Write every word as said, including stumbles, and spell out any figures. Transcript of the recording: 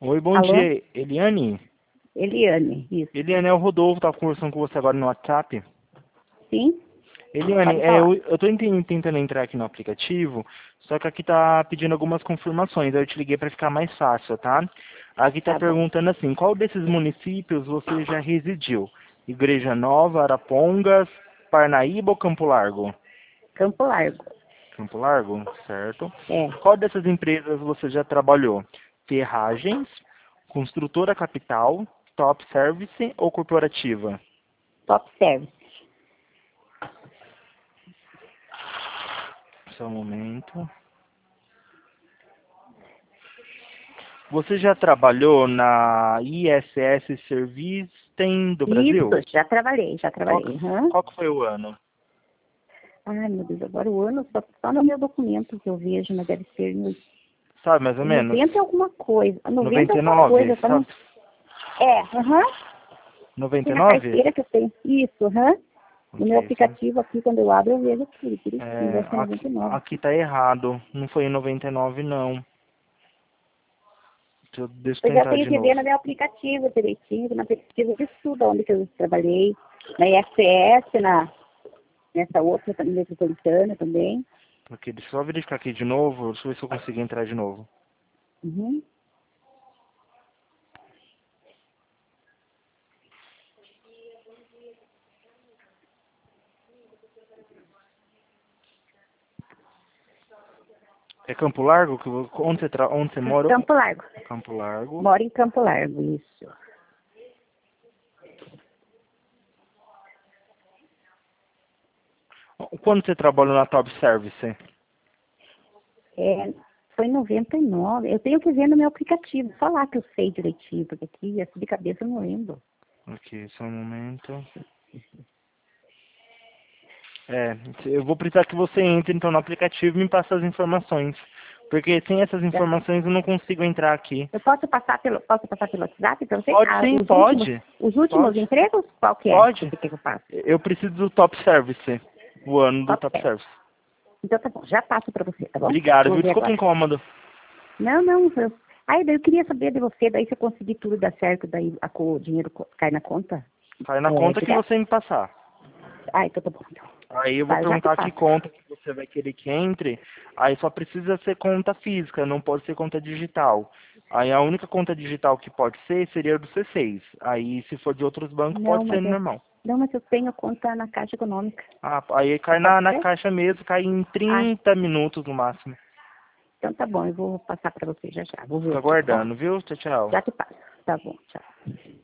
Oi, bom Alô? dia, Eliane. Eliane, isso. Eliane, é o Rodolfo, tá conversando com você agora no WhatsApp. Sim? Eliane, Pode é, eu, falar. eu tô enten- tentando entrar aqui no aplicativo, só que aqui tá pedindo algumas confirmações, aí eu te liguei para ficar mais fácil, tá? Aqui tá Tá bom. perguntando assim, qual desses municípios você já residiu? Igreja Nova, Arapongas, Parnaíba ou Campo Largo? Campo Largo. Campo Largo, certo. É. Qual dessas empresas você já trabalhou? Ferragens, Construtora Capital, Top Service ou Corporativa? Top Service. Só um momento. Você já trabalhou na I S S Servicem do Isso, Brasil? já trabalhei, já Qual, trabalhei. que- Uhum. qual que foi o ano? Ai, meu Deus, agora o ano só, só no meu documento que eu vejo, mas deve ser no, Sabe, mais ou menos? noventa e alguma coisa. noventa e alguma noventa e nove, coisa, tá no... sabe? É, aham. Tem na noventa e nove? carteira que eu tenho. Isso, aham. No meu Ok, só... aplicativo aqui, quando eu abro, eu vejo tudo. Direitinho, É, deve ser noventa aqui, e nove. aqui tá errado. Não foi em noventa e nove, não. Deixa eu, deixa eu Pois eu tentar tenho de que ver novo. no meu aplicativo direitinho, no aplicativo de tudo onde que eu trabalhei. Na I S S, na, nessa outra também, metropolitana também. Ok, deixa eu só verificar aqui de novo. Deixa eu ver se eu consigo entrar de novo. Uhum. É Campo Largo? que vo- Onde você, tra... onde você mora? Campo Largo. Campo Largo. Moro em Campo Largo, isso. Quando você trabalhou na Top Service? É, foi em noventa e nove. Eu tenho que ver no meu aplicativo, falar que eu sei direitinho, porque aqui, assim, de cabeça, eu não lembro. Ok, só um momento. É, eu vou precisar que você entre então no aplicativo e me passe as informações. Porque sem essas Já- informações eu não consigo entrar aqui. Eu posso passar pelo, posso passar pelo WhatsApp para você? Pode Ah, sim, os últimos, pode. os últimos Pode. empregos? Qual que é que Pode. você quer que eu passe? Eu preciso do Top Service. O ano do Top Top Service. Service. Então tá bom, já passo para você, tá bom? Obrigado, Vou viu? ver Desculpa o agora. incômodo. Não, não. Eu... Aí daí eu queria saber de você, daí se eu conseguir tudo dar certo, daí a, co- o dinheiro co- cai na conta. Cai na É, conta que direto? você me passar. Ah, então tá bom. Então. Aí eu vou Tá, eu já te perguntar que passo. conta que você vai querer que entre. Aí só precisa ser conta física, não pode ser conta digital. Aí a única conta digital que pode ser seria a do C seis. Aí se for de outros bancos Não, pode ser mas eu, normal. não, mas eu tenho conta na Caixa Econômica. Ah, aí cai Pode na, na ser? caixa mesmo, cai em Ah, trinta minutos no máximo. então tá bom, eu vou passar para você já já. Vou ver Fica aqui, tá bom? aguardando, viu? Tchau, tchau. Já te passo. Tá bom, tchau.